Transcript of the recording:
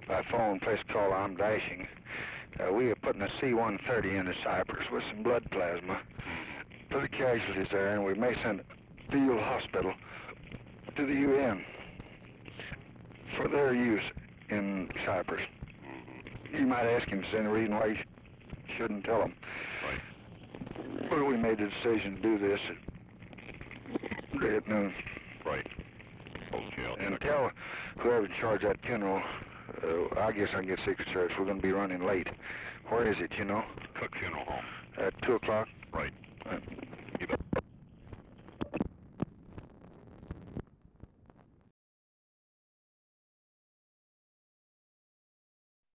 by phone, a place called I'm Dashing. We are putting a C-130 into Cyprus with some blood plasma for the casualties there, and we may send Field Hospital to the UN for their use in Cyprus. You might ask him if there's any reason why you shouldn't tell him. Right. But we made the decision to do this at noon. Right. Okay. And tell whoever in charge of that funeral, I guess I can get Secret Service. We're going to be running late. Where is it, you know? Cook Funeral Home. At 2 o'clock? Right.